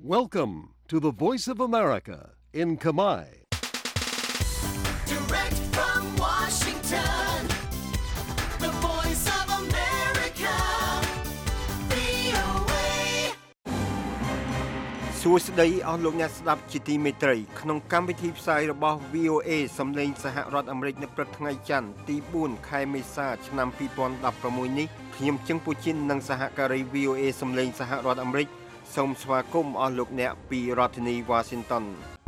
Welcome to the Voice of America in Khmer. Direct from Washington, the Voice of America, VOA. សួស្តីអស់លោកអ្នកស្ដាប់ជាទីមេត្រីក្នុងកម្មវិធីផ្សាយរបស់ VOA សំឡេងសហរដ្ឋអាមេរិកនៅព្រឹកថ្ងៃច័ន្ទទី4ខែមេសាឆ្នាំ2016នេះខ្ញុំជឹងពូជីននិងសហការី VOA សំឡេងសហរដ្ឋអាមេរិកសូមស្វាគមន៍អស់លោកអ្នកពីរដ្ឋធានី Washington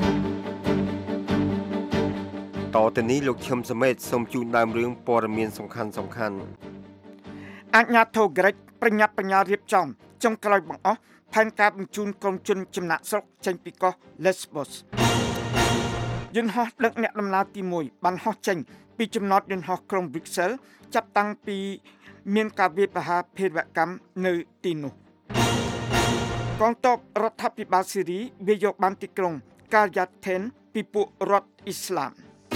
តទៅនេះលោកឈឹមសមេតសូមជូនដើមរឿងព័ត៌មានសំខាន់អាជ្ញាធរក្រិចប្រញាប់បញ្ញារៀបចំចុងក្រោយបង្អស់ផែនការបញ្ជូនក្រុមជនចំណាក់ស្រុកចេញពីកោះ Lesbos យន្តហោះដឹកអ្នកដំណើរទី1បានហោះចេញពីចំណតយន្តហោះក្រុង Brussels ចាប់តាំងពីមានការវាយប្រហារភេរវកម្មនៅទីនោះកងទ័ពរដ្ឋាភិបាលស៊ីរីវាយកបានទីក្រុង Qaryatayn ពីពួករដ្ឋអ៊ីស្លាម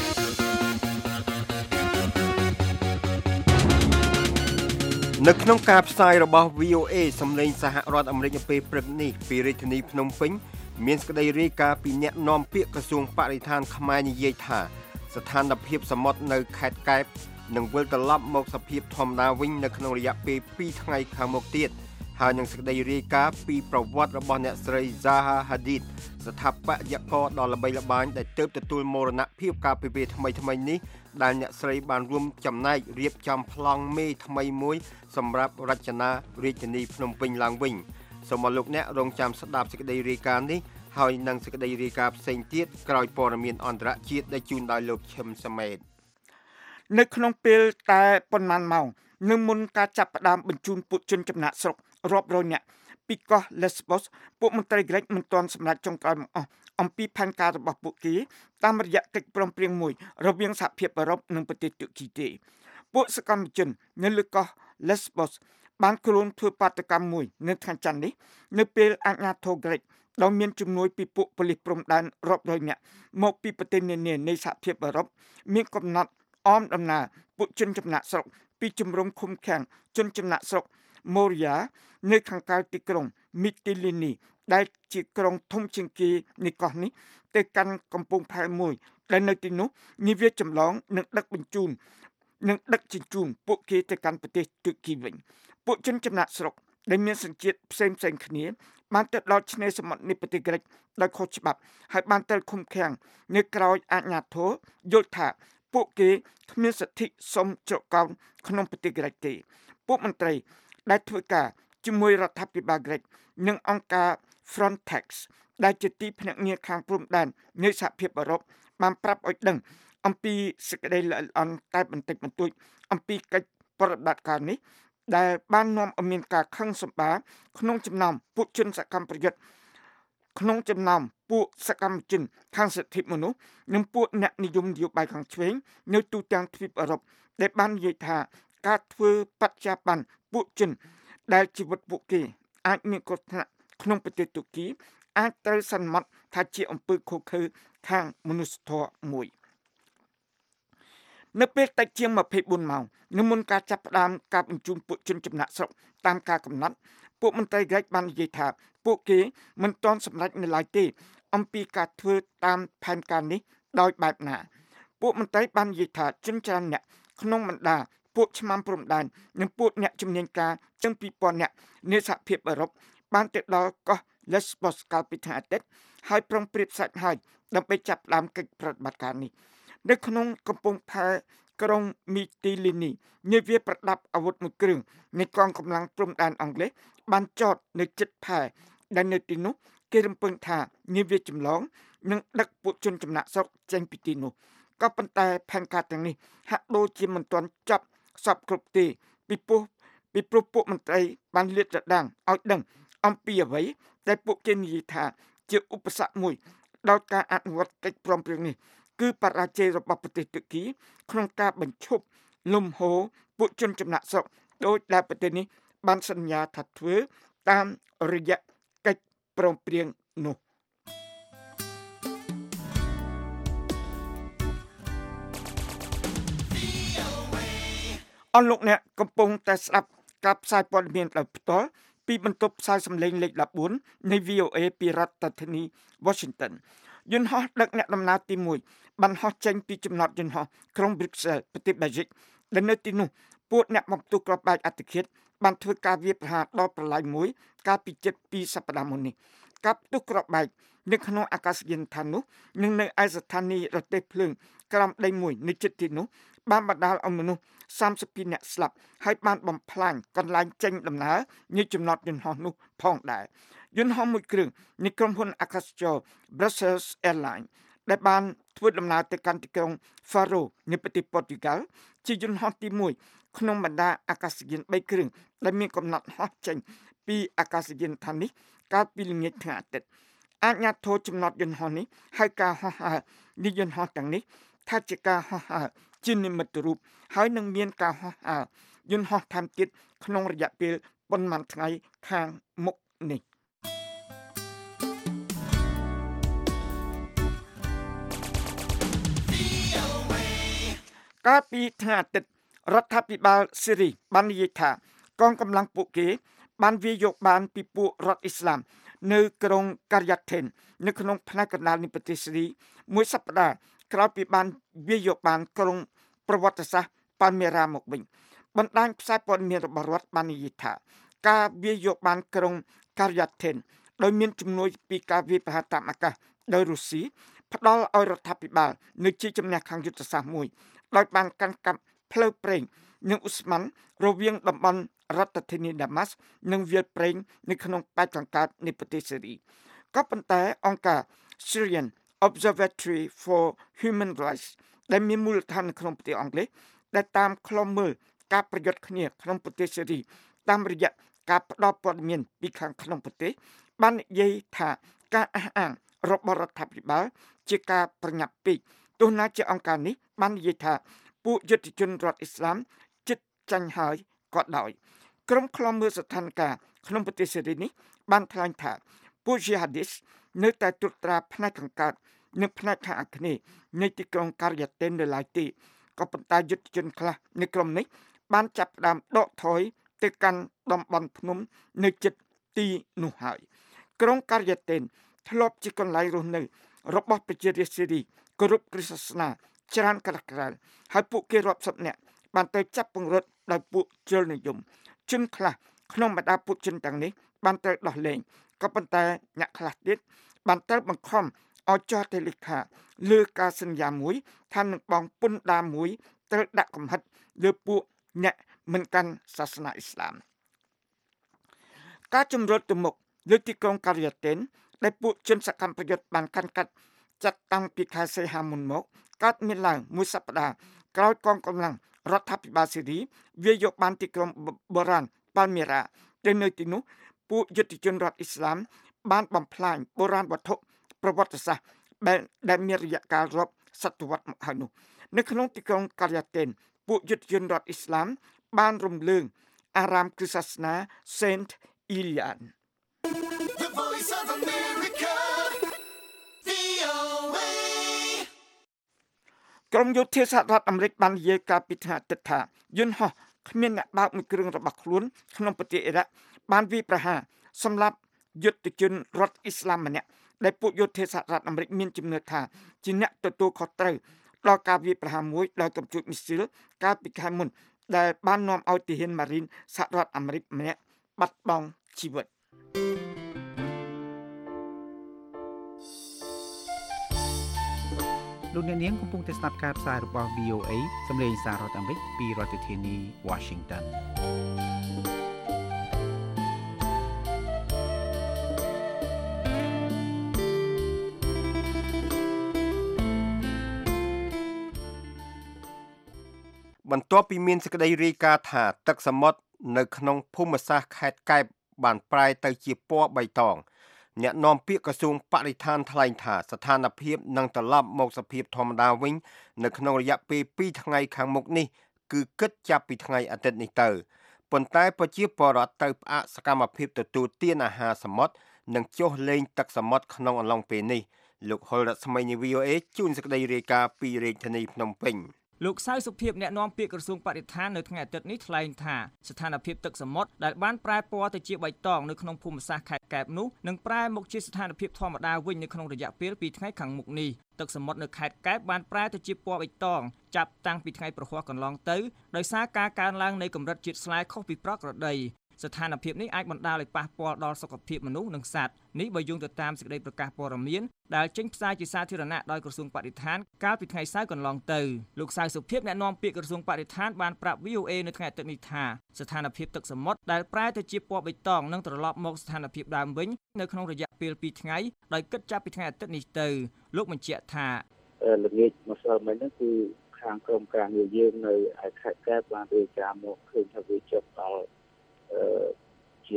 នៅក្នុងការផ្សាយរបស់ VOA សំឡេងសហរដ្ឋអាមេរិកនៅពេលព្រឹកនេះពីរាជធានីភ្នំពេញមានសេចក្តីរាយការណ៍ពីអ្នកនាំពាក្យក្រសួងបរិស្ថានខ្មែរនិយាយថាស្ថានភាពសមុទ្រនៅខេត្តកែបនឹងវិលត្រឡប់មកសភាពធម្មតាវិញនៅក្នុងរយៈពេល2ថ្ងៃខាងមុខទៀតហើយនឹងសេចក្តីរាយការណ៍ពីប្រវត្តិរបស់អ្នកស្រី Zaha Hadid ស្ថាបត្យករដ៏ល្បីល្បាញដែលទើបទទួលមរណភាពកាលពីពេលថ្មីនេះដែលអ្នកស្រីបានរួមចំណែករៀបចំប្លង់មេថ្មីមួយសម្រាប់រចនារាជធានីភ្នំពេញឡើងវិញសូមអរលោកអ្នករងចាំស្ដាប់សេចក្តីរាយការណ៍នេះហើយនឹងសេចក្តីរាយការណ៍ផ្សេងទៀតក្រោយព័ត៌មានអន្តរជាតិដែលជូនដោយលោកឈឹមសមេតនៅក្នុងពេលតែប៉ុន្មានម៉ោងនៅមុនការចាប់ផ្ដើមបញ្ជូនពួកជនចំណាក់ស្រុករាប់រយនាក់ពីកោះ Lesbos ពួកមន្ត្រីក្រិចមិនទាន់សម្រេចចុងក្រោយបង្អស់អំពីផែនការរបស់ពួកគេតាមរយៈកិច្ចព្រមព្រៀងមួយរវាងសហភាពអឺរ៉ុបនិងប្រទេសទូគីទេពួកសកម្មជននៅលើកោះ Lesbos បានខ្លួនធ្វើបាតកម្មមួយនៅថ្ងៃច័ន្ទនេះនៅពេលអាជ្ញាធរក្រិចដោយមានជំនួយពីពួកប៉ូលីសព្រំដែនរាប់រយនាក់មកពីប្រទេសនានានៃសហភាពអឺរ៉ុបមានកំណត់អមដំណើរពួកជនចំណាក់ស្រុកពីជំរំឃុំឃាំងជនចំណាក់ស្រុក Moria នៅខាងកើតទីក្រុង Mytilene ដែលជាក្រុងធំជាងគេនៃកោះនេះទៅកាន់កំពង់ផែមួយដែលនៅទីនោះនាវាចម្លងនឹងដឹកជញ្ជូនពួកគេទៅកាន់ប្រទេសទូគីវិញពួកជនចំណាក់ស្រុកដែលមានសញ្ជាតិផ្សេងគ្នាបានទៅដល់ឆ្នេរសមុទ្រនៃប្រទេសក្រិចដោយខុសច្បាប់ហើយបានទៅឃុំឃាំងនៅក្រៅអាជ្ញាធរយល់ថាពួកគេគ្មានសិទ្ធិសុំជ្រកកោនក្នុងប្រទេសក្រិចទេពួកមន្ត្រីដែលធ្វើការជាមួយរដ្ឋាភិបាលក្រិចនិងអង្គការ Frontex ដែលជាទីភ្នាក់ងារខាងព្រំដែននៃសហភាពអឺរ៉ុបបានប្រាប់ឲ្យដឹងអំពីសេចក្តីល្អិតល្អន់តែបន្តិចបន្តួចអំពីកិច្ចប្រតិបត្តិការនេះដែលបាននាំឲ្យមានការខឹងសម្បារក្នុងចំណោមពួកជនសកម្មប្រយុទ្ធក្នុងចំណោមពួកសកម្មជនខាងសិទ្ធិមនុស្សនិងពួកអ្នកនិយមនយោបាយខាងឆ្វេងនៅទូទាំងទ្វីបអឺរ៉ុបដែលបាននិយាយថាការធ្វើបច្ចាប័នពួកជនដែលជីវិតពួកគេអាចមានគ្រោះថ្នាក់ក្នុងប្រទេសទូគីអាចត្រូវសន្មត់ថាជាអំពើឃោរឃៅខាងមនុស្សធម៌មួយនៅពេលតិចជាង24ម៉ោងនៅមុនការចាប់ផ្ដើមការបញ្ជូនពួកជនចំណាក់ស្រុកតាមការកំណត់ពួកមន្ត្រីក្រិចបាននិយាយថាពួកគេមិនទាន់សម្រេចនៅឡើយទេអំពីការធ្វើតាមផែនការនេះដោយបែបណាពួកមន្ត្រីបាននិយាយថាជនច្រើនអ្នកក្នុងបណ្ដាពួកឆ្មាំព្រំដែននិងពួកអ្នកជំនាញការជាង 2000 នាក់នៃសហភាពអឺរ៉ុបបានទៅដល់កោះ Lesbos កាលពីថ្ងៃអាទិត្យហើយប្រុងប្រៀបសាច់ហើយដើម្បីចាប់ផ្ដើមកិច្ចប្រតិបត្តិការនេះនៅក្នុងកំពង់ផែក្រុង Mytilene នាវាប្រដាប់អាវុធមួយគ្រឿងនៃកងកម្លាំងព្រំដែនអង់គ្លេសបានចតនៅជិតផែដែលនៅទីនោះគេរំពឹងថានាវាចម្លងនឹងដឹកពួកជនចំណាក់ស្រុកចេញពីទីនោះក៏ប៉ុន្តែផែនការទាំងនេះហាក់ដូចជាមិនទាន់ចប់សពគ្រប់ទេពីព្រោះពួកមន្ត្រីបានលាតត្រដាងឲ្យដឹងអំពីអ្វីដែលពួកគេនិយាយថាជាឧបសគ្គមួយដល់ការអនុវត្តកិច្ចព្រមព្រៀងនេះគឺបរាជ័យរបស់ប្រទេសទូគីក្នុងការបញ្ឈប់លំហូរពួកជនចំណាក់ស្រុកដោយដែលប្រទេសនេះបានសន្យាថាធ្វើតាមរយៈកិច្ចព្រមព្រៀងនោះអស់លោកអ្នកកំពុងតែស្ដាប់ការផ្សាយព័ត៌មានដោយផ្ទាល់ពីបន្ទប់ផ្សាយសម្លេងលេខ14នៃ VOA ពីរដ្ឋធានី Washington យន្តហោះដឹកអ្នកដំណើរទី1បានហោះចេញពីចំណតយន្តហោះក្រុង Brussels ប្រទេស Belgium ដែលនៅទីនោះពួកអ្នកបំផ្ទុះគ្រាប់បែកអត្តឃាតបានធ្វើការវាយប្រហារដល់ប្រឡាយមួយកាលពីជិត2សប្តាហ៍មុននេះការផ្ទុះគ្រាប់បែកនៅក្នុងអាកាសយានដ្ឋាននោះនិងនៅឯស្ថានីយ៍រទេះភ្លើងក្រោមដីមួយនៅជិតទីនោះបានបណ្ដាលឲ្យមនុស្ស32នាក់ស្លាប់ហើយបានបំផ្លាញកន្លែងចេញដំណើរនៃចំណតយន្តហោះនោះផងដែរយន្តហោះមួយគ្រឿងនៃក្រុមហ៊ុនអាកាសចរ Brussels Airlines ដែលបានធ្វើដំណើរទៅកាន់ទីក្រុង Faro នៃប្រទេសប៉ូទុយហ្គាល់ជាយន្តហោះទី1ក្នុងបណ្ដាអាកាសយាន3គ្រឿងដែលមានកំណត់ហោះចេញពីអាកាសយានដ្ឋាននេះកាលពីល្ងាចថ្ងៃអាទិត្យអាជ្ញាធរចំណតយន្តហោះនេះហើយការហោះហើរនៃយន្តហោះទាំងនេះថាជាការហោះហើរជានិមិត្តរូបហើយនឹងមានការហោះហើរយន្តហោះថែមទៀតក្នុងរយៈពេលប៉ុន្មានថ្ងៃខាងមុខនេះកាលពីថ្ងៃអាទិត្យរដ្ឋាភិបាលស៊េរីបាននិយាយថាកងកម្លាំងពួកគេបានវាយយកបានពីពួករដ្ឋអ៊ីស្លាមនៅក្រុងការីយ៉ាថេននៅក្នុងផ្នែកកណ្ដាលនៃប្រទេសស៊េរីមួយសប្តាហ៍ក្រោយពីបានវាយយកបានក្រុងប្រវត្តិសាស្ត្រប៉ាល់មេរ៉ាមកវិញបណ្ដាញផ្សាយព័ត៌មានរបស់រដ្ឋបាននិយាយថាការវាយយកបានក្រុងការីយ៉ាថេនដោយមានជំនួយពីការវាយប្រហារតាមអាកាសដោយរុស្ស៊ីផ្ដល់ឲ្យរដ្ឋាភិបាលនៅជាជំនះខាងយុទ្ធសាស្ត្រមួយដោយបានកាន់កាប់ផ្លូវប្រេងនិងឧស្ម័នរវាងតំបន់រដ្ឋធានីដាម៉ាស់និងវាលប្រេងនៅក្នុងប៉ែកខាងកើតនៃប្រទេសស៊េរីក៏ប៉ុន្តែអង្គការ Syrian Observatory for Human Rights ដែលមានមូលដ្ឋាននៅក្នុងប្រទេសអង់គ្លេសដែលតាមខ្លុំមើលការប្រយុទ្ធគ្នាក្នុងប្រទេសស៊េរីតាមរយៈការផ្ដល់ព័ត៌មានពីខាងក្នុងប្រទេសបាននិយាយថាការអះអាងរបស់រដ្ឋាភិបាលជាការប្រញាប់ពេកទោះណាជាអង្គការនេះបាននិយាយថាពួកយុទ្ធជនរដ្ឋអ៊ីស្លាមជិតចាញ់ហើយក៏ដោយក្រុមឃ្លាំមើលស្ថានភាពក្នុងប្រទេសស៊េរីនេះបានថ្លែងថាពួក Jihadist នៅតែត្រួតត្រាផ្នែកខាងកើតនិងផ្នែកខាងអាគ្នេយ៍នៃទីក្រុងការីយ៉ាតេននៅឡើយទេក៏ប៉ុន្តែយុទ្ធជនខ្លះនៃក្រុមនេះបានចាប់ផ្ដើមដកថយទៅកាន់តំបន់ភ្នំនៅជិតទីនោះហើយក្រុងការីយ៉ាតេនធ្លាប់ជាកន្លែងរស់នៅរបស់ប្រជារាស្ត្រស៊េរីគោរពគ្រិស្តសាសនាច្រើនកលក្ខរហើយពួកគេរាប់សិបនាក់បានទៅចាប់ពង្រត់ដោយពួកជ្រុលនិយមជនខ្លះក្នុងបរ្ដាពួកជនទាំងនេះបានត្រូវដោះលែងក៏ប៉ុន្តែអ្នកខ្លះទៀតបានត្រូវបង្ខំឲ្យចុះទៅលេខាលើការសន្យាមួយថានឹងបង់ពន្ធដារមួយត្រូវដាក់កំហិតលើពួកអ្នកមិនកាន់សាសនាអ៊ីស្លាមការជំរុញទៅមុខលើទីក្រុងការីយ៉ាតេនដែលពួកជនសកម្មប្រយុទ្ធបានកាន់កាប់ចាត់តាំងពីខែសីហាមុនមកកើតមានឡើងមួយសប្តាហ៍ក្រោយកងកម្លាំងរដ្ឋាភិបាលស៊េរីវាយយកបានទីក្រុងបុរាណប៉ាល់មេរ៉ាដែលនៅទីនោះពួកយុទ្ធជនរដ្ឋអ៊ីស្លាមបានបំផ្លាញបុរាណវត្ថុប្រវត្តិសាស្ត្រដែលមានរយៈកាលរាប់សតវត្សមកហើយនោះនៅក្នុងទីក្រុងការីយ៉ាតេនពួកយុទ្ធជនរដ្ឋអ៊ីស្លាមបានរំលើងអារាមគ្រិស្តសាសនា Saint Ilian The Voice of America, VOA. ក្រុមយោធាសហរដ្ឋអាមេរិកបាននិយាយកាលពីថ្ងៃអាទិត្យថាយន្តហោះគ្មានអ្នកបើកមួយគ្រឿងរបស់ខ្លួនក្នុងប្រទេសអ៊ីរ៉ាក់បានវាយប្រហារសម្រាប់យុទ្ធជនរដ្ឋអ៊ីស្លាមម្នាក់ដែលពួកយោធាសហរដ្ឋអាមេរិកមានជំនឿថាជាអ្នកទទួលខុសត្រូវដល់ការវាយប្រហារមួយដោយកំជួចមីស៊ីលកាលពីខែមុនដែលបាននាំឲ្យទាហានម៉ារីនសហរដ្ឋអាមេរិកម្នាក់បាត់បង់ជីវិតលោកអ្នកនាងកំពុងតែស្ដាប់ការផ្សាយរបស់ VOA សម្លេងសាររដ្ឋអាមេរិកពីរដ្ឋធានី Washington បន្ទាប់ពីមានសេចក្តីរាយការណ៍ថាទឹកសមុទ្រនៅក្នុងភូមិសាស្ត្រខេត្តកែបបានប្រែទៅជាពណ៌បៃតងអ្នកនាំពាក្យក្រសួងបរិស្ថានថ្លែងថាស្ថានភាពនឹងត្រឡប់មកសភាពធម្មតាវិញនៅក្នុងរយៈពេល2ថ្ងៃខាងមុខនេះគឺគិតចាប់ពីថ្ងៃអាទិត្យនេះទៅប៉ុន្តែប្រជាពលរដ្ឋត្រូវផ្អាកសកម្មភាពទទួលទានអាហារសមុទ្រនិងចុះលេងទឹកសមុទ្រក្នុងអំឡុងពេលនេះលោកហុលរដ្ឋស្មីនៃ VOA ជួនសេចក្តីរាយការណ៍ពីរាជធានីភ្នំពេញលោកសៅសុភាពអ្នកនាំពាក្យក្រសួងបរិស្ថាននៅថ្ងៃអាទិត្យនេះថ្លែងថាស្ថានភាពទឹកសមុទ្រដែលបានប្រែពណ៌ទៅជាបៃតងនៅក្នុងភូមិសាស្ត្រខេត្តកែបនោះនឹងប្រែមកជាស្ថានភាពធម្មតាវិញនៅក្នុងរយៈពេល2ថ្ងៃខាងមុខនេះទឹកសមុទ្រនៅខេត្តកែបបានប្រែទៅជាពណ៌បៃតងចាប់តាំងពីថ្ងៃប្រហ័សកន្លងទៅដោយសារការកើនឡើងនៃកម្រិតជាតិស្លែខុសពីប្រក្រតីស្ថានភាពនេះអាចបណ្ដាលឲ្យប៉ះពាល់ដល់សុខភាពមនុស្សនិងសត្វនេះបើយោងទៅតាមសេចក្តីប្រកាសព័ត៌មានដែលចេញផ្សាយជាសាធារណៈដោយក្រសួងបរិស្ថានកាលពីថ្ងៃសៅរ៍កន្លងទៅលោកសៅសុភាពអ្នកនាំពាក្យក្រសួងបរិស្ថានបានប្រាប់ VOA នៅថ្ងៃអាទិត្យនេះថាស្ថានភាពទឹកសមុទ្រដែលប្រែទៅជាពណ៌បៃតងនឹងត្រឡប់មកស្ថានភាពដើមវិញនៅក្នុងរយៈពេល2ថ្ងៃដោយគិតចាប់ពីថ្ងៃអាទិត្យនេះទៅលោកបញ្ជាក់ថាល្ងាចម្សិលមិញហ្នឹងគឺខាងក្រុមការងារយើងនៅឯខេត្តកែបបានរាយការណ៍មកឃើញថាវាចុះដល់ជា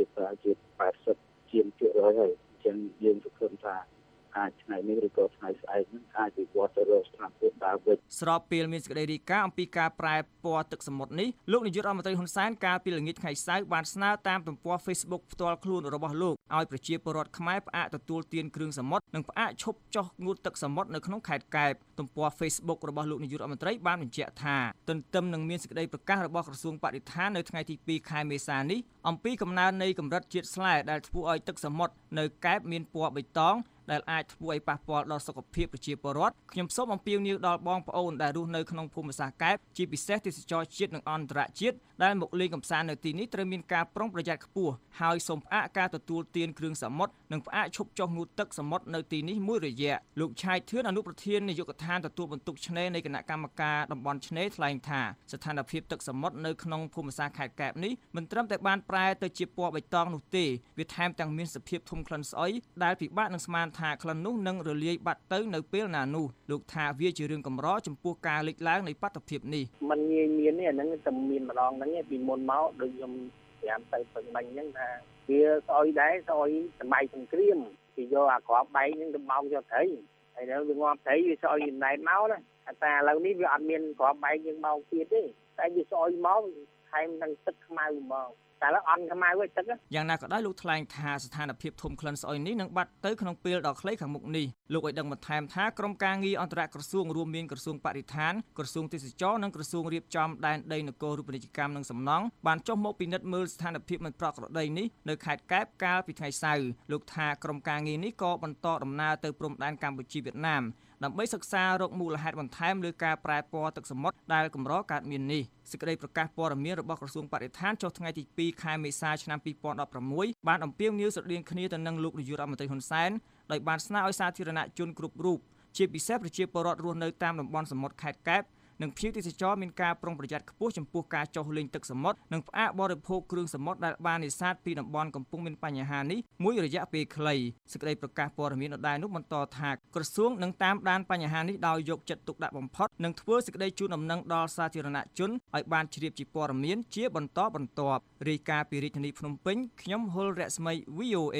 80%ហើយអញ្ចឹងយើងសង្ឃឹមថាអាចថ្ងៃនេះឬក៏ថ្ងៃស្អែកហ្នឹងអាចវិវត្តទៅរកស្ថានភាពដើមវិញស្របពេលមានសេចក្តីរាយការណ៍អំពីការប្រែពណ៌ទឹកសមុទ្រនេះលោកនាយករដ្ឋមន្ត្រីហ៊ុនសែនកាលពីល្ងាចថ្ងៃសៅរ៍បានស្នើតាមទំព័រ Facebook ផ្ទាល់ខ្លួនរបស់លោកឲ្យប្រជាពលរដ្ឋខ្មែរផ្អាកទទួលទានគ្រឿងសមុទ្រនិងផ្អាកឈប់ចុះងូតទឹកសមុទ្រនៅក្នុងខេត្តកែបទំព័រ Facebook របស់លោកនាយករដ្ឋមន្ត្រីបានបញ្ជាក់ថាទន្ទឹមនឹងមានសេចក្តីប្រកាសរបស់ក្រសួងបរិស្ថាននៅថ្ងៃទី2ខែមេសានេះអំពីកំណើននៃកម្រិតជាតិស្លែដែលធ្វើឲ្យទឹកសមុទ្រនៅកែបមានពណ៌បៃតងដែលអាចធ្វើឲ្យប៉ះពាល់ដល់សុខភាពប្រជាពលរដ្ឋខ្ញុំសូមអំពាវនាវដល់បងប្អូនដែលរស់នៅក្នុងភូមិសាស្ត្រកែបជាពិសេសទេសចរជាតិនិងអន្តរជាតិដែលមកលេងកម្សាន្តនៅទីនេះត្រូវមានការប្រុងប្រយ័ត្នខ្ពស់ហើយសូមផ្អាកការទទួលទានគ្រឿងសមុទ្រនិងផ្អាកឈប់ចុះងូតទឹកសមុទ្រនៅទីនេះមួយរយៈលោកឆាយធឿនអនុប្រធាននាយកដ្ឋានទទួលបន្ទុកឆ្នេរនៃគណៈកម្មការតំបន់ឆ្នេរថ្លែងថាស្ថានភាពទឹកសមុទ្រនៅក្នុងភូមិសាស្ត្រខេត្តកែបនេះមិនត្រឹមតែបានប្រែទៅជាពណ៌បៃតងនោះទេវាថែមទាំងមានសភាពធំក្លិនស្អុយដែលពិបាកនឹងស្មានថាក្លិននោះនឹងរលាយបាត់ទៅនៅពេលណានោះលោកថាវាជារឿងកម្រចំពោះការលេចឡើងនៃបាតុភិបនេះมันងាយមានទេអាហ្នឹងតែមានម្ដងហ្នឹងពីមុនមកដូចខ្ញុំប្រាប់ទៅពេញមិញហ្នឹងថាវាស្អុយដែរស្អុយសម័យសង្គ្រាមគេយកអាក្របបែកហ្នឹងទៅបោកយកត្រីហើយដល់វាងាប់ត្រីវាស្អុយចំណែកមកណាតែឥឡូវនេះវាអត់មានក្របបែកយើងបោកទៀតទេតែវាស្អុយមកថែមទាំងទឹកខ្មៅមកតែឡើយអន់ខ្មៅវិញទឹកយ៉ាងណាក៏ដោយលោកថ្លែងថាស្ថានភាពធំក្លិនស្អុយនេះនឹងបាត់ទៅក្នុងពេលដ៏ខ្លីខាងមុខនេះលោកឲ្យដឹងបន្ថែមថាក្រុមការងារអន្តរក្រសួងរួមមានក្រសួងបរិស្ថានក្រសួងទេសចរនិងក្រសួងរៀបចំដែនដីនគររូបនីយកម្មនិងសំណង់បានចុះមកពិនិត្យមើលស្ថានភាពមិនប្រក្រតីនេះនៅខេត្តកែបកាលពីថ្ងៃសៅរ៍លោកថាក្រុមការងារនេះក៏បន្តដំណើរទៅព្រំដែនកម្ពុជាវៀតណាមដើម្បីសិក្សារកមូលហេតុបន្ថែមលើការប្រែពណ៌ទឹកសមុទ្រដែលកម្រកើតមាននេះសេចក្តីប្រកាសព័ត៌មានរបស់ក្រសួងបរិស្ថានចុះថ្ងៃទី2ខែមេសាឆ្នាំ2016បានអំពាវនាវស្រដៀងគ្នាទៅនឹងលោកនាយករដ្ឋមន្ត្រីហ៊ុនសែនដោយបានស្នើឲ្យសាធារណជនគ្រប់រូបជាពិសេសប្រជាពលរដ្ឋរស់នៅតាមតំបន់សមុទ្រខេត្តកែបនិងភ្ញៀវទេសចរមានការប្រុងប្រយ័ត្នខ្ពស់ចំពោះការចុះលេងទឹកសមុទ្រនិងផ្អាកបរិភោគគ្រឿងសមុទ្រដែលបាននេសាទពីតំបន់កំពុងមានបញ្ហានេះមួយរយៈពេលខ្លីសេចក្តីប្រកាសព័ត៌មានដដែលនោះបន្តថាក្រសួងនឹងតាមដានបញ្ហានេះដោយយកចិត្តទុកដាក់បំផុតនិងធ្វើសេចក្តីជូនដំណឹងដល់សាធារណជនឲ្យបានជ្រាបជាព័ត៌មានជាបន្តបន្ទាប់រាយការណ៍ពីរាជធានីភ្នំពេញខ្ញុំហុលរស្មី VOA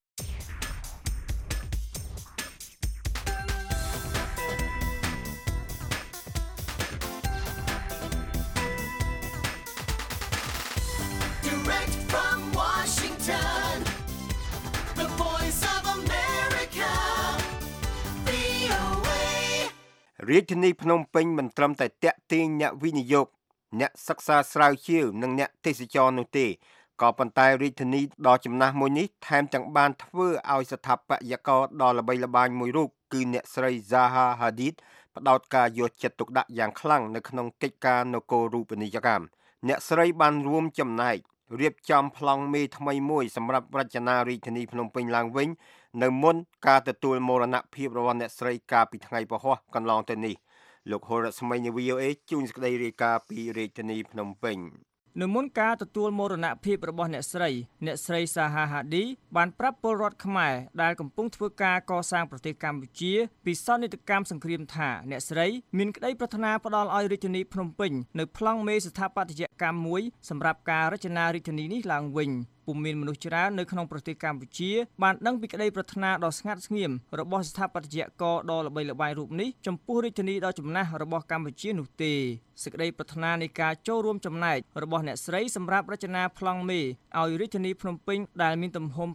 រាជធានីភ្នំពេញមិនត្រឹមតែទាក់ទាញអ្នកវិនិយោគអ្នកសិក្សាស្រាវជ្រាវនិងអ្នកទេសចរនោះទេក៏ប៉ុន្តែរាជធានីដ៏ចំណាស់មួយនេះថែមទាំងបានធ្វើឲ្យស្ថាបត្យករដ៏ល្បីល្បាញមួយរូបគឺអ្នកស្រី Zaha Hadid ផ្ដោតការយកចិត្តទុកដាក់យ៉ាងខ្លាំងនៅក្នុងកិច្ចការនគររូបនីយកម្មអ្នកស្រីបានរួមចំណែករៀបចំប្លង់មេថ្មីមួយសម្រាប់រចនារាជធានីភ្នំពេញឡើងវិញនៅមុនការទទួលមរណភាពរបស់អ្នកស្រីកាលពីថ្ងៃពហុកន្លងទៅនេះលោកហុលរស្មីនៃ VOA ជួនសេចក្តីរាយការណ៍ពីរាជធានីភ្នំពេញនៅមុនការទទួលមរណភាពរបស់អ្នកស្រី Zaha Hadid បានប្រាប់ពលរដ្ឋខ្មែរដែលកំពុងធ្វើការកសាងប្រទេសកម្ពុជាពីសន្និដ្ឋកម្មសង្គ្រាមថាអ្នកស្រីមានក្តីប្រាថ្នាផ្ដល់ឲ្យរាជធានីភ្នំពេញនៅប្លង់មេស្ថាបត្យកម្មមួយសម្រាប់ការរចនារាជធានីនេះឡើងវិញពុំមានមនុស្សច្រើននៅក្នុងប្រទេសកម្ពុជាបានដឹងពីក្តីប្រាថ្នាដ៏ស្ងាត់ស្ងៀមរបស់ស្ថាបត្យករដ៏ល្បីល្បាញរូបនេះចំពោះរាជធានីដ៏ចំណាស់របស់កម្ពុជានោះទេសេចក្តីប្រាថ្នានៃការចូលរួមចំណែករបស់អ្នកស្រីសម្រាប់រចនាប្លង់មេឲ្យរាជធានីភ្នំពេញដែលមានទំហំ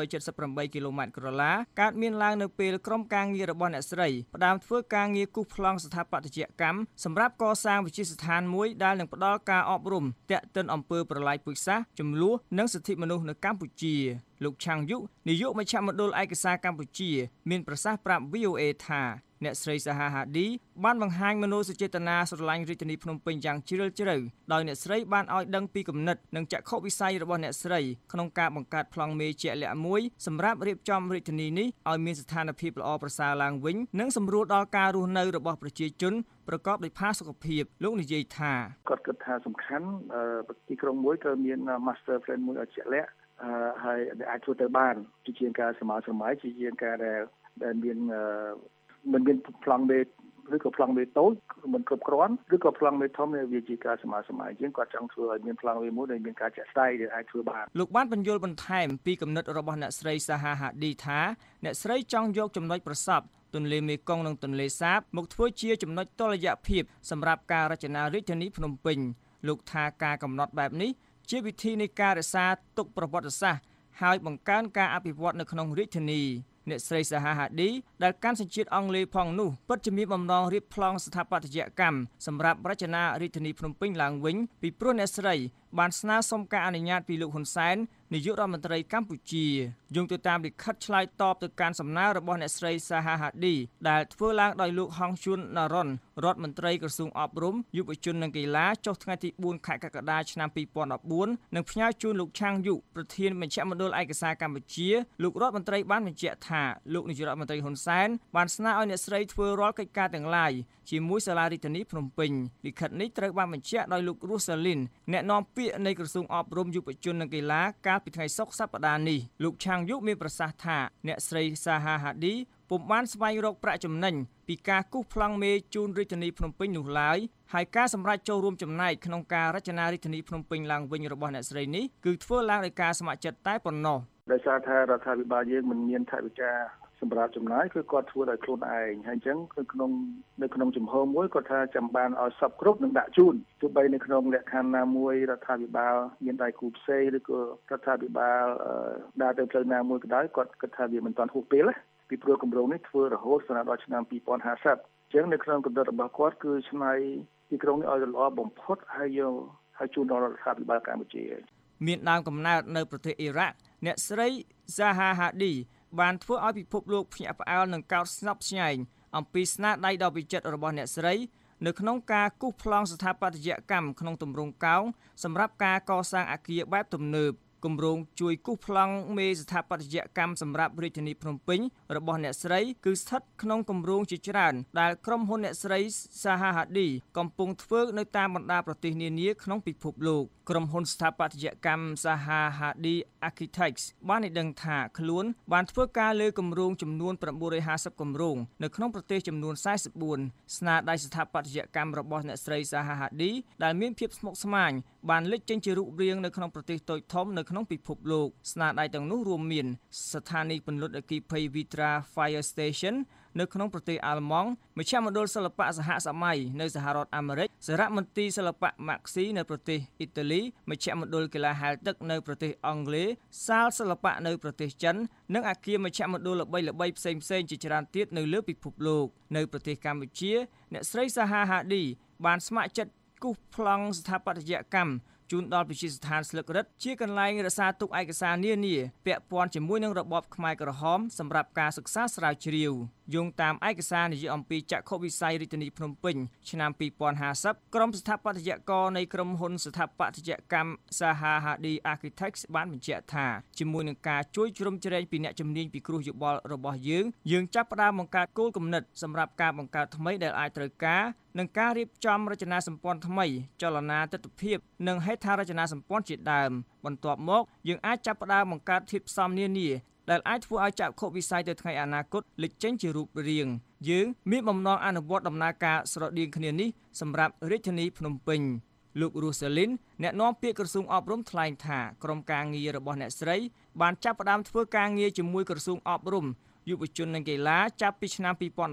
678គីឡូម៉ែត្រក្រឡាកើតមានឡើងនៅពេលក្រុមការងាររបស់អ្នកស្រីផ្ដើមធ្វើការងារគូសប្លង់ស្ថាបត្យកម្មសម្រាប់កសាងវិទ្យាស្ថានមួយដែលនឹងផ្ដល់ការអប់រំទាក់ទិនអំពើប្រល័យពូជសាសន៍ចំនួននិងសិទ្ធិមនុស្សនៅកម្ពុជាលោកឆាងយុនាយកមជ្ឈមណ្ឌលឯកសារកម្ពុជាមានប្រសាសន៍ប្រាប់ VOA ថាអ្នកស្រីសាហាហាឌីបានបង្ហាញមនោសញ្ចេតនាស្រឡាញ់រាជធានីភ្នំពេញយ៉ាងជ្រាលជ្រៅដោយអ្នកស្រីបានឲ្យដឹងពីគំនិតនិងចក្ខុវិស័យរបស់អ្នកស្រីក្នុងការបង្កើតប្លង់មេជាក់លាក់មួយសម្រាប់រៀបចំរាជធានីនេះឲ្យមានស្ថានភាពល្អប្រសើរឡើងវិញនិងសម្រួលដល់ការរស់នៅរបស់ប្រជាជនប្រកបដោយផាសុកភាពលោកនិយាយថាគាត់គិតថាសំខាន់ទីក្រុងមួយត្រូវមាន master plan មួយឲ្យជាក់លាក់ហើយអាចធ្វើទៅបានជាការសម័យជាការដែលមានមិនមានប្លង់មេឬក៏ប្លង់មេតូចមិនគ្រប់គ្រាន់ឬក៏ប្លង់មេធំវាជាការសម័យជាងគាត់ចង់ធ្វើឲ្យមានប្លង់មេមួយដែលមានការចាក់ស្ដែងដែលអាចធ្វើបានលោកបានបញ្យល់បន្ថែមពីគំនិតរបស់អ្នកស្រីសាហាហាឌីថាអ្នកស្រីចង់យកចំណុចប្រសពទន្លេមេគង្គនិងទន្លេសាបមកធ្វើជាចំណុចតុល្យភាពសម្រាប់ការរចនារាជធានីភ្នំពេញលោកថាការកំណត់បែបនេះជាវិធីនៃការរក្សាទុកប្រវត្តិសាស្ត្រហើយបង្កើនការអភិវឌ្ឍនៅក្នុងរាជធានីអ្នកស្រីសាហាហាឌីដែលកាន់សញ្ជាតិអង់គ្លេសផងនោះពិតជាមានបំណងរៀបប្លង់ស្ថាបត្យកម្មសម្រាប់រចនារាជធានីភ្នំពេញឡើងវិញពីព្រោះអ្នកស្រីបានស្នើសុំការអនុញ្ញាតពីលោកហ៊ុនសែននាយករដ្ឋមន្ត្រីកម្ពុជាយោងទៅតាមលិខិតឆ្លើយតបទៅការសំណើរបស់អ្នកស្រីសាហាហាឌីដែលធ្វើឡើងដោយលោកហងជួនណារុនរដ្ឋមន្ត្រីក្រសួងអប់រំយុវជននិងកីឡាចុះថ្ងៃទី4ខែកក្កដាឆ្នាំ2014និងផ្ញើជូនលោកឆាងយុប្រធានមជ្ឈមណ្ឌលឯកសារកម្ពុជាលោករដ្ឋមន្ត្រីបានបញ្ជាក់ថាលោកនាយករដ្ឋមន្ត្រីហ៊ុនសែនបានស្នើឲ្យអ្នកស្រីធ្វើរាល់កិច្ចការទាំងឡាយជាមួយសាលារាជធានីភ្នំពេញលិខិតនេះត្រូវបានបញ្ជាក់ដោយលោករស់សាលីនអ្នកនាំពាក្យនៃក្រសួងអប់រំយុវជននិងកីឡាកាលពីថ្ងៃសុក្រសប្តាហ៍នេះលោកឆាងយុមានប្រសាសន៍ថាអ្នកស្រីសាហាហាឌីពុំបានស្វែងរកប្រាក់ចំណេញពីការគូសប្លង់មេជូនរាជធានីភ្នំពេញនោះឡើយហើយការសម្រេចចូលរួមចំណែកក្នុងការរចនារាជធានីភ្នំពេញឡើងវិញរបស់អ្នកស្រីនេះគឺធ្វើឡើងដោយការស្ម័គ្រចិត្តតែប៉ុណ្ណោះដោយសារថារដ្ឋាភិបាលយើងមិនមានថវិកាសម្រាប់ចំណាយគឺគាត់ធ្វើដោយខ្លួនឯងហើយអញ្ចឹងគឺនៅក្នុងចំហមួយគាត់ថាចាំបានឲ្យសពគ្រប់នឹងដាក់ជូនទោះបីនៅក្នុងលក្ខខណ្ឌណាមួយរដ្ឋាភិបាលមានដៃគូផ្សេងឬក៏រដ្ឋាភិបាលដើរទៅផ្លូវណាមួយក៏ដោយគាត់គិតថាវាមិនទាន់ហួសពេលពីព្រោះគម្រោងនេះធ្វើរហូតដល់ឆ្នាំ2050អញ្ចឹងនៅក្នុងគំនិតរបស់គាត់គឺឆ្នៃទីក្រុងនេះឲ្យល្អបំផុតហើយជូនដល់រដ្ឋាភិបាលកម្ពុជាមានដើមកំណើតនៅប្រទេសអ៊ីរ៉ាក់អ្នកស្រីសាហាហាឌីបានធ្វើឲ្យពិភពលោកភ្ញាក់ផ្អើលនិងកោតស្ញប់ស្ញែងអំពីស្នាដៃដ៏វិចិត្ររបស់អ្នកស្រីនៅក្នុងការគូសប្លង់ស្ថាបត្យកម្មក្នុងទម្រង់កោងសម្រាប់ការកសាងអគារបែបទំនើបគម្រោងជួយគូសប្លង់មេស្ថាបត្យកម្មសម្រាប់រាជធានីភ្នំពេញរបស់អ្នកស្រីគឺស្ថិតក្នុងគម្រោងជាច្រើនដែលក្រុមហ៊ុនអ្នកស្រីសាហាហាឌីកំពុងធ្វើនៅតាមបណ្ដាប្រទេសនានាក្នុងពិភពលោកក្រុមហ៊ុនស្ថាបត្យកម្មសាហាហាឌី Architects បានឲ្យដឹងថាខ្លួនបានធ្វើការលើគម្រោងចំនួន950គម្រោងនៅក្នុងប្រទេសចំនួន44ស្នាដៃស្ថាបត្យកម្មរបស់អ្នកស្រីសាហាហាឌីដែលមានភាពស្មុគស្មាញបានលេចចេញជារូបរាងនៅក្នុងប្រទេសតូចធំនៅក្នុងពិភពលោកស្នាដៃទាំងនោះរួមមានស្ថានីយពន្លត់អគ្គិភ័យ Vitra Fire Station នៅក្នុងប្រទេសអាល្លឺម៉ង់មជ្ឈមណ្ឌលសិល្បៈសហសម័យនៅសហរដ្ឋអាមេរិកសារមន្ទីរសិល្បៈ Maxi នៅប្រទេសអ៊ីតាលីមជ្ឈមណ្ឌលកីឡាហែលទឹកនៅប្រទេសអង់គ្លេសសាលសិល្បៈនៅប្រទេសចិននិងអគារមជ្ឈមណ្ឌលល្បីៗផ្សេងៗជាច្រើនទៀតនៅលើពិភពលោកនៅប្រទេសកម្ពុជាអ្នកស្រីសាហាហាឌីបានស្ម័គ្រចិត្តគូសប្លង់ស្ថាបត្យកម្មជូនដល់វិទ្យាស្ថានស្លឹករឹតជាកន្លែងរក្សាទុកឯកសារនានាពាក់ព័ន្ធជាមួយនឹងរបបខ្មែរក្រហមសម្រាប់ការសិក្សាស្រាវជ្រាវយោងតាមឯកសារនិយាយអំពីចក្ខុវិស័យរាជធានីភ្នំពេញឆ្នាំ2050ក្រុមស្ថាបត្យករនៃក្រុមហ៊ុនស្ថាបត្យកម្មសាហាហាឌី Architects បានបញ្ជាក់ថាជាមួយនឹងការជួយជ្រោមជ្រែងពីអ្នកជំនាញពិគ្រោះយោបល់របស់យើងចាប់ផ្ដើមបង្កើតគោលគំនិតសម្រាប់ការបង្កើតថ្មីដែលអាចត្រូវការនិងការរៀបចំរចនាសម្ព័ន្ធថ្មីចលនាទិដ្ឋភាពនិងហេដ្ឋារចនាសម្ព័ន្ធជាដើមបន្ទាប់មកយើងអាចចាប់ផ្ដើមបង្កើតធាតុផ្សំនានាដែលអាចធ្វើឲ្យចក្ខុវិស័យទៅថ្ងៃអនាគតលេចចេញជារូបរាងយើងមានបំណងអនុវត្តដំណើរការស្រដៀងគ្នានេះសម្រាប់រាជធានីភ្នំពេញលោក Rosalyn អ្នកនាំពាក្យក្រសួងអប់រំថ្លែងថាក្រុមការងាររបស់អ្នកស្រីបានចាប់ផ្ដើមធ្វើការងារជាមួយក្រសួងអប់រំយុវជននិងកីឡាចាប់ពីឆ្នាំ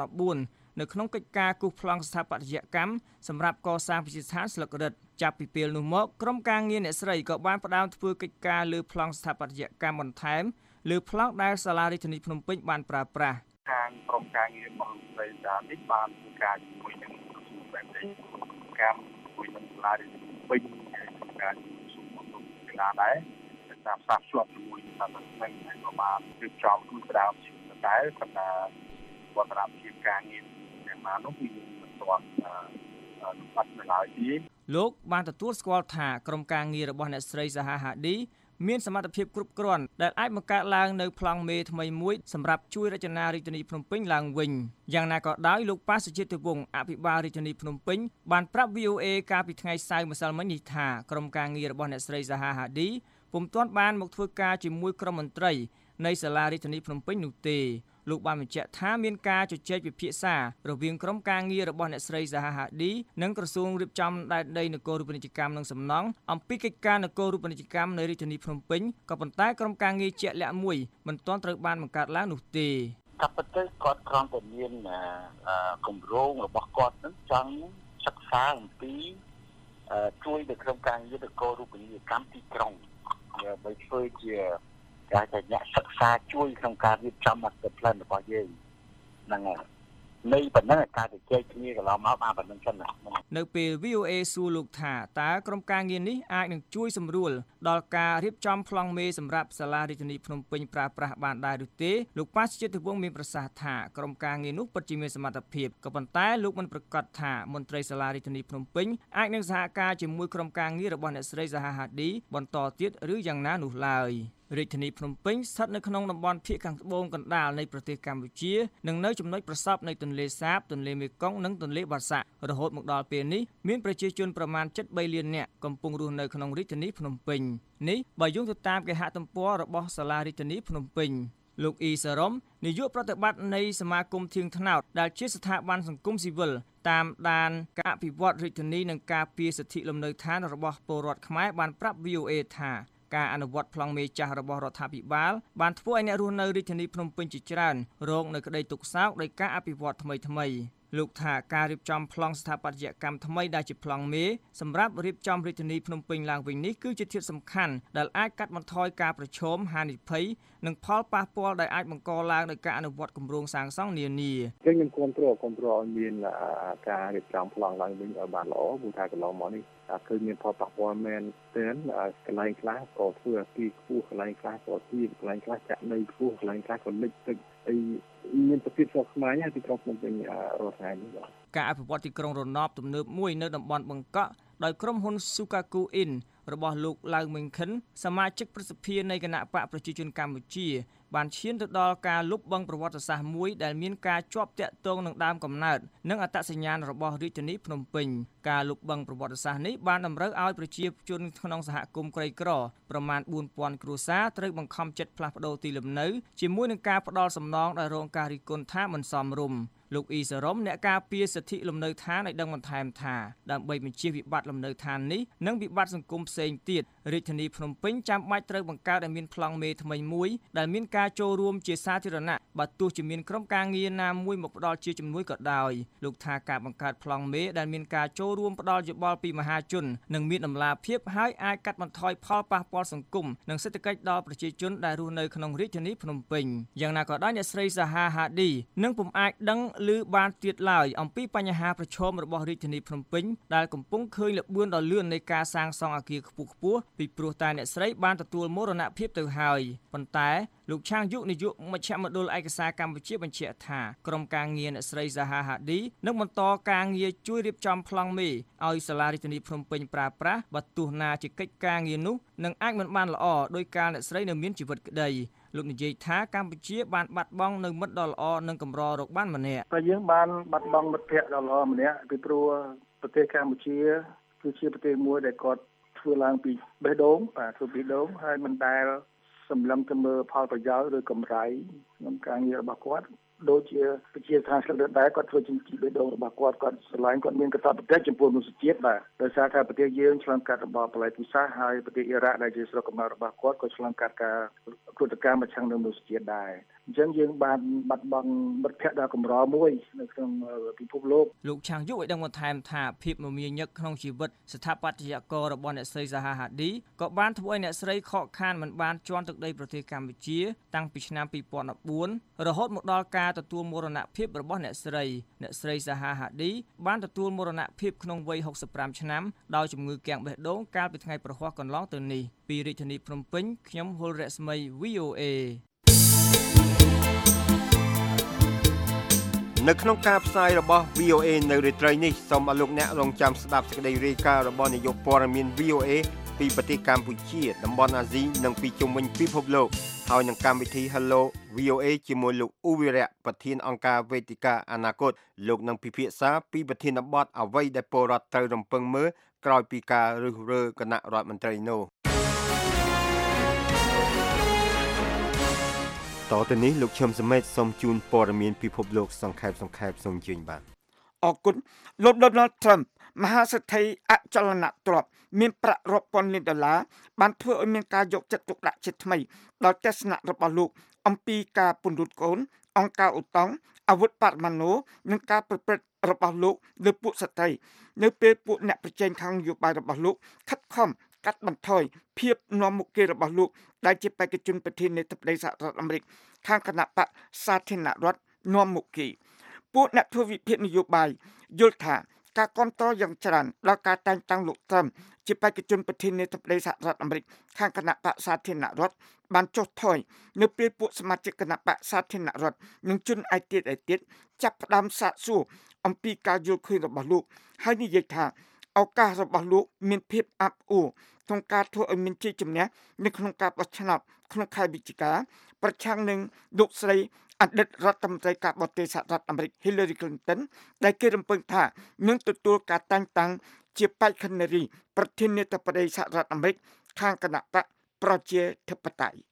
2014នៅក្នុងកិច្ចការគូសប្លង់ស្ថាបត្យកម្មសម្រាប់កសាងវិទ្យាស្ថានស្លឹករឹតចាប់ពីពេលនោះមកក្រុមការងារអ្នកស្រីក៏បានផ្ដើមធ្វើកិច្ចការលើប្លង់ស្ថាបត្យកម្មបន្ថែមលើប្លង់ដែលសាលារាជធានីភ្នំពេញបានប្រើប្រាស់ខាងក្រុមការងាររបស់លោកស្រីសានេះបានធ្វើការជាមួយនឹងក្រសួងបែបនេះកម្មជាមួយនឹងសាលារាជធានីភ្នំពេញហើយការជាមួយក្រសួងអប់រំកីឡាដែរតាមផ្សារឆ្លប់ជាមួយនឹងសាលារដ្ឋហើយក៏បានរៀបចំគឺផ្ដើមជាតែប៉ុន្តែវត្តរាភិការងារទាំងមកនោះគឺមិនទាន់បាត់នៅឡើយទេលោកបានទទួលស្គាល់ថាក្រុមការងាររបស់អ្នកស្រីសាហាហាឌីមានសមត្ថភាពគ្រប់គ្រាន់ដែលអាចបង្កើតឡើងនៅប្លង់មេថ្មីមួយសម្រាប់ជួយរចនារាជធានីភ្នំពេញឡើងវិញយ៉ាងណាក៏ដោយលោកប៉ាសុជាតិវង្សអភិបាលរាជធានីភ្នំពេញបានប្រាប់ VOA កាលពីថ្ងៃសៅរ៍ម្សិលមិញនេះថាក្រុមការងាររបស់អ្នកស្រីសាហាហាឌីពុំទាន់បានមកធ្វើការជាមួយក្រុមមន្ត្រីនៃសាលារាជធានីភ្នំពេញនោះទេលោកបានបញ្ជាក់ថាមានការជជែកពិភាក្សារវាងក្រុមការងាររបស់អ្នកស្រីសាហាហាឌីនិងក្រសួងរៀបចំដែនដីនគររូបនីយកម្មនិងសំណង់អំពីកិច្ចការនគររូបនីយកម្មនៅរាជធានីភ្នំពេញក៏ប៉ុន្តែក្រុមការងារជាក់លាក់មួយមិនទាន់ត្រូវបានបង្កើតឡើងនោះទេតែពិតទៅគាត់គ្រាន់តែមានគម្រោងរបស់គាត់នឹងចង់សិក្សាអំពីជួយដល់ក្រុមការងារនគររូបនីយកម្មទីក្រុងដើម្បីធ្វើជាការតែអ្នកសិក្សាជួយក្នុងការរៀបចំ master plan របស់យើងហ្នឹងហើយនៃប៉ុណ្ណឹងការជជែកគ្នាកន្លងមកបានប៉ុណ្ណឹងចឹងនៅពេល VOA សួរលោកថាតើក្រុមការងារនេះអាចនឹងជួយសម្រួលដល់ការរៀបចំប្លង់មេសម្រាប់សាលារាជធានីភ្នំពេញប្រើប្រាស់បានដែរឬទេលោកប៉ាសុជាតិវង្សមានប្រសាសន៍ថាក្រុមការងារនោះពិតជាមានសមត្ថភាពក៏ប៉ុន្តែលោកមិនប្រកាសថាមន្ត្រីសាលារាជធានីភ្នំពេញអាចនឹងសហការជាមួយក្រុមការងាររបស់អ្នកស្រីសាហាហាឌីបន្តទៀតឬយ៉ាងណានោះឡើយរាជធានីភ្នំពេញស្ថិតនៅក្នុងតំបន់ភាគខាងត្បូងកណ្ដាលនៃប្រទេសកម្ពុជានិងនៅចំណុចប្រសព្វនៃទន្លេសាបទន្លេមេគង្គនិងទន្លេបាសាក់រហូតមកដល់ពេលនេះមានប្រជាជនប្រមាណ 7.3 លាននាក់កំពុងរស់នៅក្នុងរាជធានីភ្នំពេញនេះបើយោងទៅតាមគេហទំព័ររបស់សាលារាជធានីភ្នំពេញលោកអ៊ីសារ៉ុមនាយកប្រតិបត្តិនៃសមាគមធៀងថ្នោតដែលជាស្ថាប័នសង្គមស៊ីវិលតាមដានការអភិវឌ្ឍរាជធានីនិងការពារសិទ្ធិលំនៅឋានរបស់ពលរដ្ឋខ្មែរបានប្រាប់ VOA ថាការអនុវត្តប្លង់មេចាស់របស់រដ្ឋាភិបាលបានធ្វើឲ្យអ្នករស់នៅរាជធានីភ្នំពេញជាច្រើនរងនៅក្តីទុក្ខសោកដោយការអភិវឌ្ឍថ្មីៗលោកថាការរៀបចំប្លង់ស្ថាបត្យកម្មថ្មីដែលជាប្លង់មេសម្រាប់រៀបចំរាជធានីភ្នំពេញឡើងវិញនេះគឺជាធាតុសំខាន់ដែលអាចកាត់បន្ថយការប្រឈមហានិភ័យនិងផលប៉ះពាល់ដែលអាចបង្កឡើងដោយការអនុវត្តគម្រោងសាងសង់នានាខ្ញុំគ្រប់គ្រងឲ្យមានការរៀបចំប្លង់ឡើងវិញឲ្យបានល្អព្រោះថាកន្លងមកនេះគឺមានផលប៉ះពាល់មែនទែនកន្លែងខ្លះក៏ធ្វើអាគារខ្ពស់កន្លែងខ្លះក៏ទីកន្លែងខ្លះចាក់ដីខ្ពស់កន្លែងខ្លះក៏លិចទឹកហើយមានប្រភេទស្រុកខ្មែរហើយទីក្រុងភ្នំពេញរាល់ថ្ងៃនេះបាទការអភិវឌ្ឍទីក្រុងរណបទំនើបមួយនៅតំបន់បង្កក់ដោយក្រុមហ៊ុន Sukaku In របស់លោកឡៅមិញខិនសមាជិកប្រសិទ្ធិនៃគណៈបកប្រជាជនកម្ពុជាបានឈានទៅដល់ការលុបបង្កប្រវត្តិសាស្ត្រមួយដែលមានការជាប់ទាក់ទងនឹងដើមកំណើតនិងអត្តសញ្ញាណរបស់រាជធានីភ្នំពេញការលុបបង្កប្រវត្តិសាស្ត្រនេះបានតម្រូវឲ្យប្រជាជនក្នុងសហគមន៍ក្រីក្រប្រមាណ 4,000 គ្រួសារត្រូវបង្ខំចិត្តផ្លាស់ប្ដូរទីលំនៅជាមួយនឹងការផ្ដាល់សំណងដែលរងការរិះគន់ថាមិនសមរម្យលោកអ៊ីសារ៉ុមអ្នកការពារសិទ្ធិលំនៅឋានឲ្យដឹងបន្ថែមថាដើម្បីបញ្ជៀសវិបត្តិលំនៅឋាននេះនិងវិបត្តិសង្គមផ្សេងទៀតរាជធានីភ្នំពេញចាំបាច់ត្រូវបង្កើតឲ្យមានប្លង់មេថ្មីមួយដែលមានការចូលរួមជាសាធារណៈបើទោះជាមានក្រុមការងារណាមួយមកផ្ដល់ជាជំនួយក៏ដោយលោកថាការបង្កើតប្លង់មេដែលមានការចូលរួមផ្ដល់យោបល់ពីមហាជននឹងមានតម្លាភាពហើយអាចកាត់បន្ថយផលប៉ះពាល់សង្គមនិងសេដ្ឋកិច្ចដល់ប្រជាជនដែលរស់នៅក្នុងរាជធានីភ្នំពេញយ៉ាងណាក៏ដោយអ្នកស្រីសាហាហាឌីនឹងពុំអាចដឹងឬបានទៀតឡើយអំពីបញ្ហាប្រឈមរបស់រាជធានីភ្នំពេញដែលកំពុងឃើញល្បឿនដ៏លឿននៃការសាងសង់អគារខ្ពស់ៗពីព្រោះតែអ្នកស្រីបានទទួលមរណភាពទៅហើយប៉ុន្តែលោកឆាងយុនាយកមជ្ឈមណ្ឌលឯកសារកម្ពុជាបញ្ជាក់ថាក្រុមការងារអ្នកស្រីសាហាហាឌីនឹងបន្តការងារជួយរៀបចំប្លង់មេឲ្យសាលារាជធានីភ្នំពេញប្រើប្រាស់បើទោះណាជាកិច្ចការងារនោះនឹងអាចមិនបានល្អដោយការអ្នកស្រីនៅមានជីវិតក្តីលោកនិយាយថាកម្ពុជាបានបាត់បង់នៅមិត្តដ៏ល្អនិងកម្ររកបានម្នាក់តែយើងបានបាត់បង់មិត្តភ័ក្តិដ៏ល្អម្នាក់ពីព្រោះប្រទេសកម្ពុជាគឺជាប្រទេសមួយដែលគាត់ធ្វើឡើងពីបេះដូងធ្វើពីបេះដូងហើយមិនដែលសម្លឹងទៅមើលផលប្រយោជន៍ឬកម្រៃក្នុងការងាររបស់គាត់ដូចជាប្រជាស្ថានស្លឹកដដែលគាត់ធ្វើជំជីបេះដូងរបស់គាត់ស្រឡាញ់គាត់មានកតបប្រទេសចំពោះមនុស្សជាតិបាទដោយសារថាប្រទេសយើងឆ្លងកាត់របបបល្ល័ង្កពិសាសហើយប្រទេសអ៊ីរ៉ាក់ដែលជាស្រុកកំណើតរបស់គាត់ក៏ឆ្លងកាត់ការគ្រោះកម្មប្រឆាំងនឹងមនុស្សជាតិដែរអញ្ចឹងយើងបានបាត់បង់មិត្តភ័ក្តិដ៏កម្រមួយនៅក្នុងពិភពលោកលោកឆាងយុឲ្យដឹងបន្ថែមថាភាពមមាញឹកក្នុងជីវិតស្ថាបត្យកររបស់អ្នកស្រីសាហាហាឌីក៏បានធ្វើឲ្យអ្នកស្រីខកខានមិនបានជាន់ទឹកដីប្រទេសកម្ពុជាតាំងពីឆ្នាំ2014រហូតមកដល់ការទទួលមរណភាពរបស់អ្នកស្រីសាហាហាឌីបានទទួលមរណភាពក្នុងវ័យ65ឆ្នាំដោយជំងឺគាំងបេះដូងកាលពីថ្ងៃប្រហ័សកន្លងទៅនេះពីរាជធានីភ្នំពេញខ្ញុំហុលរស្មី VOA នៅក្នុងការផ្សាយរបស់ VOA នៅរាត្រីនេះសូមឲ្យលោកអ្នករងចាំស្ដាប់សេចក្តីរាយការណ៍របស់នាយកព័ត៌មាន VOA ពីប្រទេសកម្ពុជាតំបន់អាស៊ីនិងពីជុំវិញពិភពលោកហើយនឹងកម្មវិធី Hello VOA ជាមួយលោកអ៊ូវីរៈប្រធានអង្គការវេទិកាអនាគតលោកនឹងពិភាក្សាពីប្រធានបទអ្វីដែលពលរដ្ឋត្រូវរំពឹងមើលក្រោយពីការរើសរើគណៈរដ្ឋមន្ត្រីនោះតទៅនេះលោកឈឹមសមេតសូមជូនព័ត៌មានពិភពលោកសង្ខេបសូមជឿនបាទអរគុណលោក Donald Trump មហាសេដ្ឋីអចលនទ្រព្យមានប្រាក់រាប់ពាន់លានដុល្លារបានធ្វើឲ្យមានការយកចិត្តទុកដាក់ជាថ្មីដល់ទស្សនៈរបស់លោកអំពីការពន្លត់កូនអង្គការឧត្តមអាវុធបរមាណូនិងការប្រព្រឹត្តរបស់លោកលើពួកស្ត្រីនៅពេលពួកអ្នកប្រជែងខាងនយោបាយរបស់លោកខិតខំកាត់បន្ថយភាពនាំមុខគេរបស់លោកដែលជាបេក្ខជនប្រធានាធិបតីសហរដ្ឋអាមេរិកខាងគណៈបកសាធារណរដ្ឋនាំមុខគេពួកអ្នកធ្វើវិភាគនយោបាយយល់ថាការគាំទ្រយ៉ាងច្រើនដល់ការតែងតាំងលោកត្រឹមជាបេក្ខជនប្រធានាធិបតីសហរដ្ឋអាមេរិកខាងគណៈបកសាធារណរដ្ឋបានចុះថយនៅពេលពួកសមាជិកគណៈបកសាធារណរដ្ឋនិងជនឯទៀតចាប់ផ្ដើមសាកសួរអំពីការយល់ឃើញរបស់លោកហើយនិយាយថាឱកាសរបស់លោកមានភាពអាប់អួរក្នុងការធ្វើឲ្យមានជ័យជំនះនៅក្នុងការបោះឆ្នោតក្នុងខែវិច្ឆិកាប្រឆាំងនឹងលោកស្រីអតីតរដ្ឋមន្ត្រីការបរទេសសហរដ្ឋអាមេរិក Hillary Clinton ដែលគេរំពឹងថានឹងទទួលការតែងតាំងជាបេក្ខនារីប្រធានាធិបតីសហរដ្ឋអាមេរិកខាងគណៈបកប្រជាធិបតេយ្យ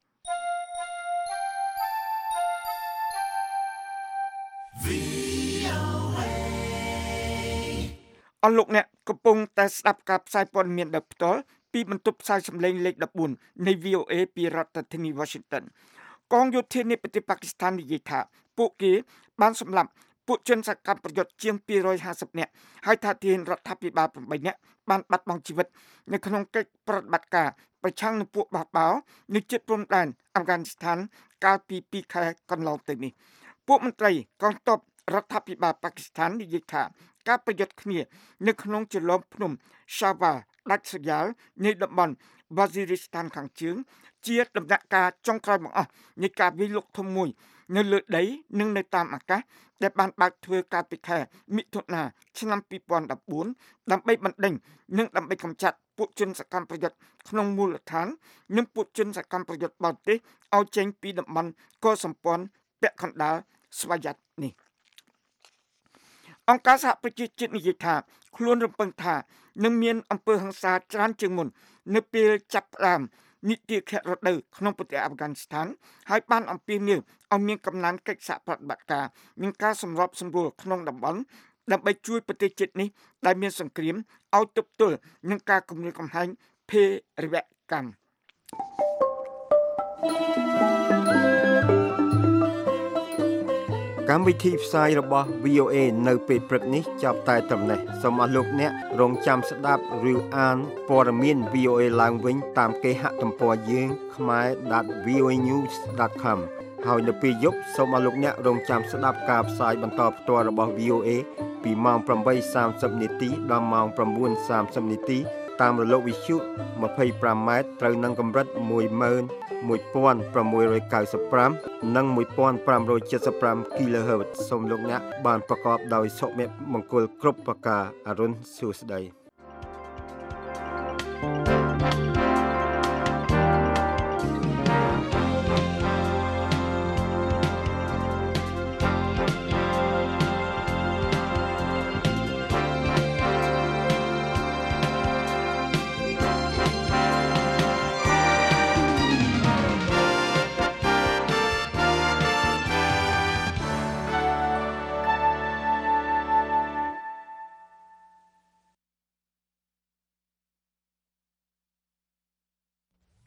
អរលោកអ្នកកំពុងតែស្ដាប់ការផ្សាយព័ត៌មានដោយផ្ទាល់ពីបន្ទប់ផ្សាយសម្លេងលេខ14នៃ VOA ពីរដ្ឋធានី Washington កងយោធានៃប្រទេសប៉ាគីស្ថាននិយាយថាពួកគេបានសម្លាប់ពួកជនសកម្មប្រយុទ្ធជាង250នាក់ហើយថាទាហានរដ្ឋាភិបាល8នាក់បានបាត់បង់ជីវិតនៅក្នុងកិច្ចប្រតិបត្តិការប្រឆាំងនឹងពួកបះបោរនៅជិតព្រំដែនអាហ្វហ្គានីស្ថានកាលពី2ខែកន្លងទៅនេះពួកមន្ត្រីកងទ័ពរដ្ឋាភិបាលប៉ាគីស្ថាននិយាយថាការប្រយុទ្ធគ្នានៅក្នុងចន្លោះភ្នំ Shawar ដាច់ស្រយាលនៃតំបន់ Waziristan ខាងជើងជាដំណាក់កាលចុងក្រោយបង្អស់នៃការវាយលុកធំមួយនៅលើដីនិងនៅតាមអាកាសដែលបានបើកធ្វើការពីខែមិថុនាឆ្នាំ2014ដើម្បីបណ្ដេញនិងដើម្បីកម្ចាត់ពួកជនសកម្មប្រយុទ្ធក្នុងមូលដ្ឋាននិងពួកជនសកម្មប្រយុទ្ធបរទេសឲ្យចេញពីតំបន់កុលសម្ព័ន្ធពាក់កណ្ដាលស្វយ័តនេះអង្គការសហប្រជាជាតិនិយាយថាខ្លួនរំពឹងថានឹងមានអំពើហិង្សាច្រើនជាងមុននៅពេលចាប់ផ្ដើមនីតិខៈរដូវក្នុងប្រទេសអាហ្វហ្គានីស្ថានហើយបានអំពាវនាវឲ្យមានកំណែកិច្ចសហប្រតិបត្តិការនិងការសម្របសម្រួលក្នុងតំបន់ដើម្បីជួយប្រទេសជាតិនេះដែលមានសង្គ្រាមឲ្យទប់ទល់នឹងការគំរាមកំហែងភេរវកម្មកម្មវិធីផ្សាយរបស់ VOA នៅពេលព្រឹកនេះចាប់តែត្រឹមនេះសូមអរលោកអ្នករងចាំស្ដាប់ឬអានព័ត៌មាន VOA ឡើងវិញតាមគេហទំព័រយើង khmer.voanews.com ហើយនៅពេលយប់សូមអរលោកអ្នករងចាំស្ដាប់ការផ្សាយបន្តផ្ទាល់របស់ VOA ពីម៉ោង 8:30 នាទីដល់ម៉ោង 9:30 នាទីតាមរលកវិទ្យុ 25 ម៉ែត្រត្រូវនឹងកម្រិត 11695 និង 1575 kHz សូមលោកអ្នកបានប្រកបដោយសុភមង្គលគ្រប់ប្រការអរុនសួស្តី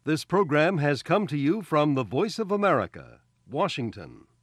This program has come to you from the Voice of America, Washington.